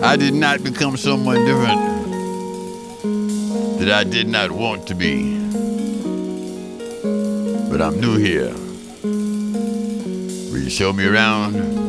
I did not become someone different that I did not want to be. But I'm new here. Will you show me around?